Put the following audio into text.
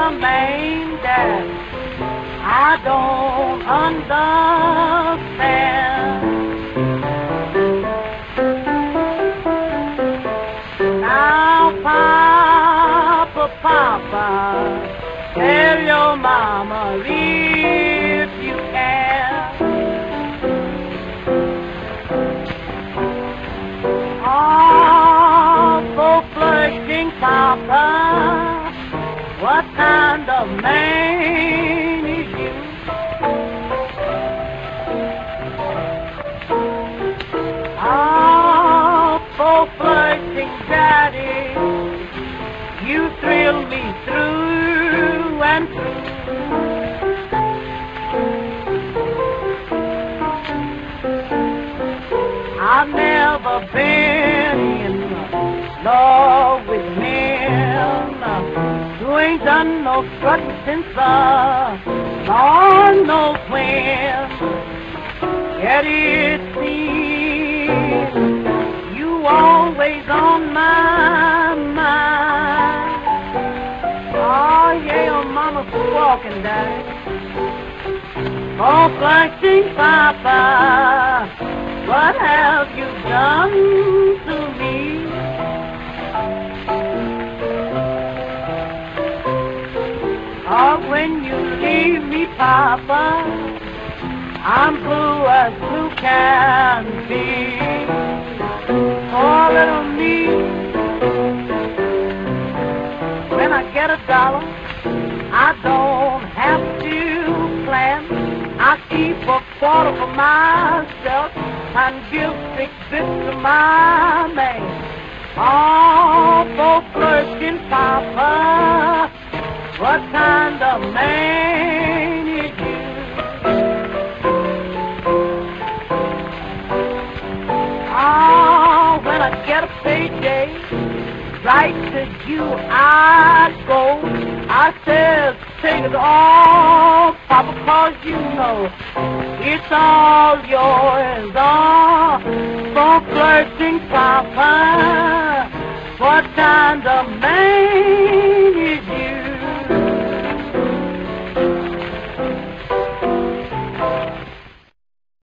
a man that I don't understand. Now, Papa, tell your mama if you can. Oh, for flirting, Papa, what kind of man is you? Oh, for flirting, Daddy, you thrill me through and through. I've never been in love with men who ain't done no strutting since Lord knows when. Yet it seems you always on my mind. Oh yeah, your mama's walking down. Oh, flirting Papa, what have you done to me? Oh, when you leave me, Papa, I'm blue as blue can be. Oh, little me, when I get $1, I don't have to plan. I keep a quarter for myself and give 6 bits to my man. Oh, for flirting, Papa, what kind of man is you? Oh, when I get a payday, right to you I go. I says, take it all, Papa, 'cause you know it's all yours. Oh, for flirting, Papa, what kind of man